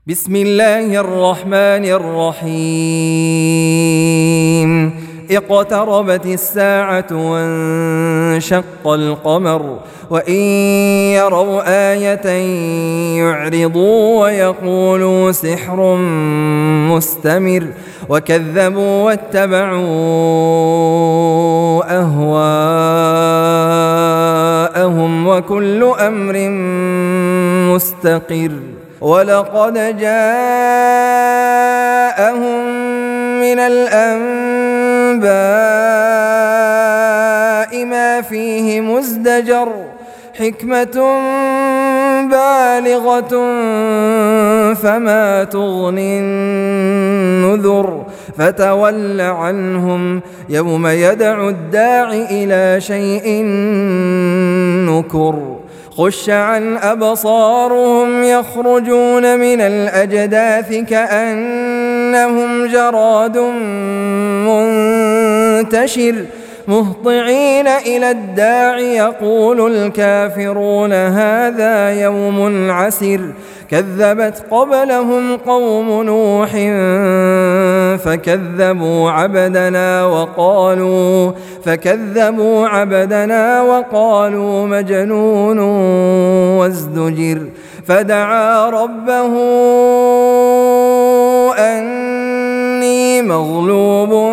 بسم الله الرحمن الرحيم اقتربت الساعة وانشق القمر وإن يروا آية يعرضوا ويقولوا سحر مستمر وكذبوا واتبعوا أهواءهم وكل أمر مستقر ولقد جاءهم من الأنباء ما فيه مزدجر حكمة بالغة فما تغني النذر فتول عنهم يوم يدعو الداع إلى شيء نكر خش عن أبصارهم يخرجون من الأجداث كأنهم جراد منتشر مهطعين إلى الداع يقول الكافرون هذا يوم عسر كذبت قبلهم قوم نوح فكذبوا عبدنا وقالوا مجنون وازدجر فدعا ربه أني مغلوب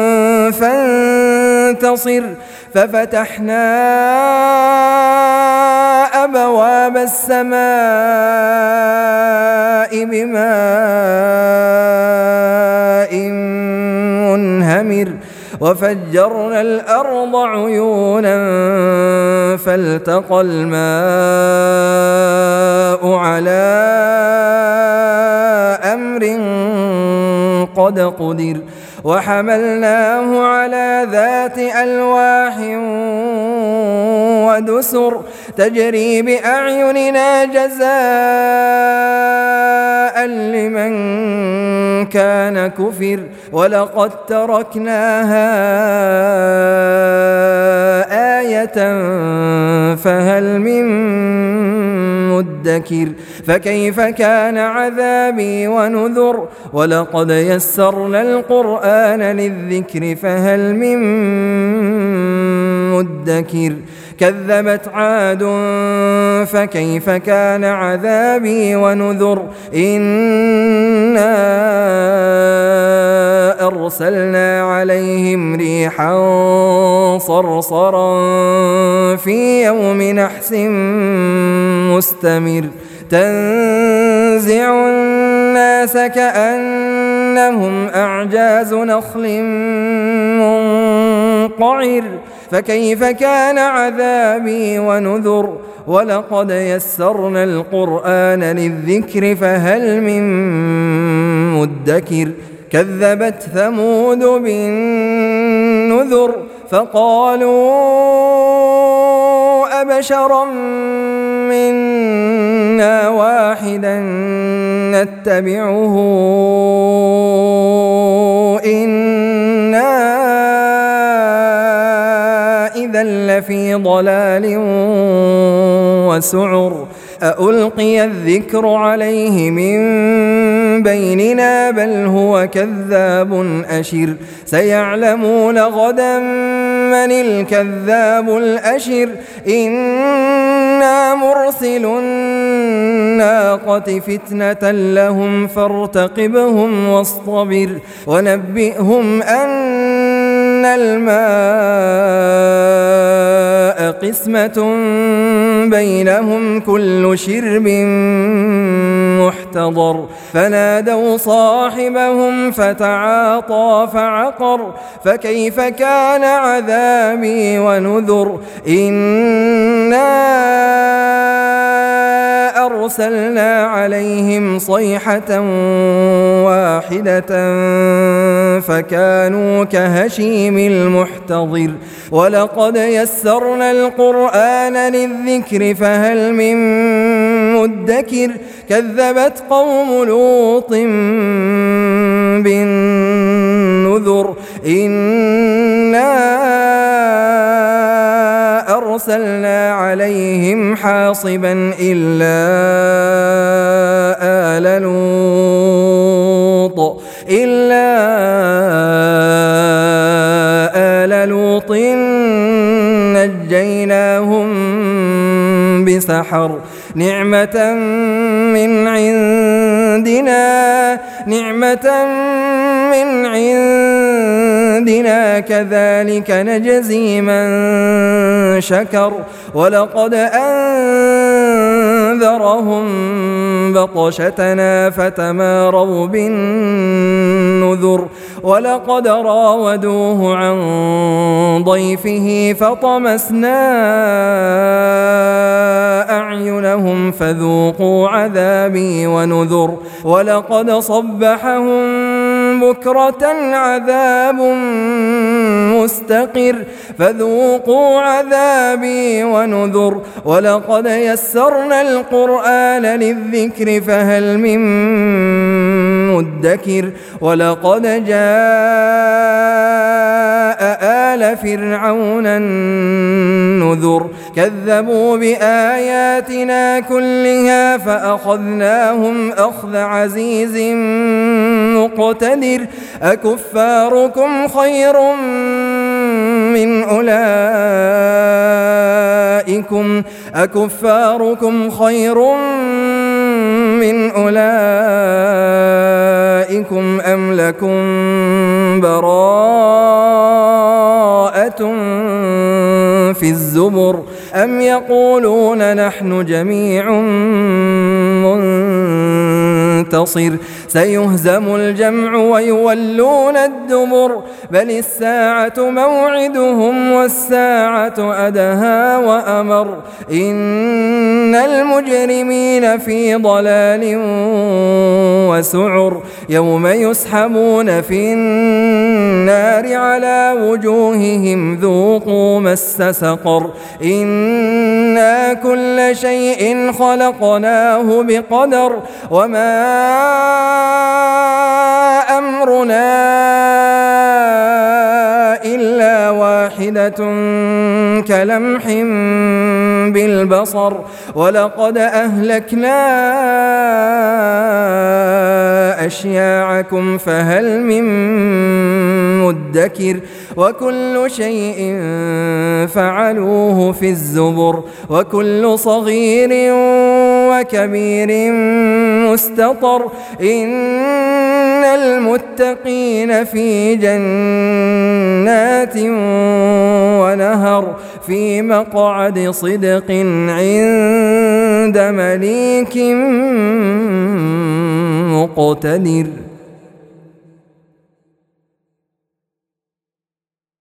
فانتصر ففتحنا أبواب السماء بماء منهمر وفجرنا الأرض عيونا فالتقى الماء على أمر قد قدر وحملناه على ذات ألواح ودسر تجري بأعيننا جزاء لمن كان كفر ولقد تركناها آية فهل من مدكر فكيف كان عذابي ونذر ولقد يسرنا القرآن للذكر فهل من مدكر كذبت عاد فكيف كان عذابي ونذر إنا أرسلنا عليهم ريحا صرصرا في يوم نحس مستمر تنزع الناس كأنهم أعجاز نخل منقعر فكيف كان عذابي ونذر ولقد يسرنا القرآن للذكر فهل من مدكر كذبت ثمود بالنذر فقالوا أبشرا منا واحدا نتبعه إنا إذا لفي ضلال وسعر أألقي الذكر عليه من بيننا بل هو كذاب أشر سيعلمون غدا من الكذاب الأشر إنا مرسل الناقة فتنة لهم فارتقبهم واصطبر ونبئهم أن الماء قسمة بينهم كل شرب محتضر فنادوا صاحبهم فتعاطى فعقر فكيف كان عذابي ونذر إنا أرسلنا عليهم صيحة واحدة فكانوا كهشيم المحتضر ولقد يسرنا القرآن للذكر فهل من مدكر كذبت قوم لوط بالنذر إنا أرسلنا عليهم حاصبا إلا آل لوط نجيناهم بسحر نعمة من عندنا كذلك نجزي من شكر ولقد أنذرهم بطشتنا فتماروا بالنذر ولقد راودوه عن ضيفه فطمسنا أعينهم فذوقوا عذابي ونذر ولقد صبحهم بكرة عذاب مستقر فذوقوا عذابي ونذر ولقد يسرنا القرآن للذكر فهل من مدكر ولقد جاء آل فرعون النذر كذبوا بآياتنا كلها فأخذناهم أخذ عزيز مقتدر أكفاركم خير من أولئكم أم لكم براءة في الزبر أم يقولون نحن جميع منتصر سيهزم الجمع ويولون الدبر بل الساعة موعدهم والساعة أدهى وأمر إن المجرمين في ضلال وسعر يوم يسحبون في النار على وجوههم ذوقوا مس سقر إنا كل شيء خلقناه بقدر وما أمرنا إلا واحدة كلمح بالبصر ولقد أهلكنا أشياعكم فهل من مدكر وكل شيء فعلوه في الزبر وكل صغير وكبير مستطر إن المتقين في جنات ونهر في مقعد صدق عند مليك مقتدر.